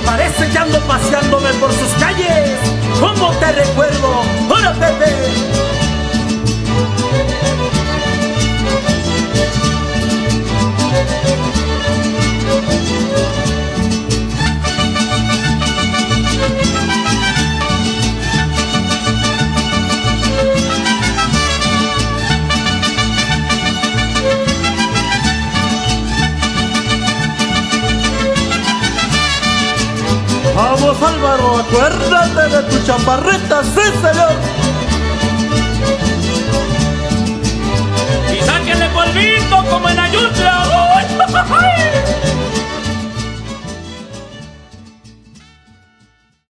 parece que ando paseándome por sus calles. ¿Cómo te recuerdo? ¡Hola, Pepe! Vamos, Álvaro, acuérdate de tu chaparrita, sí señor.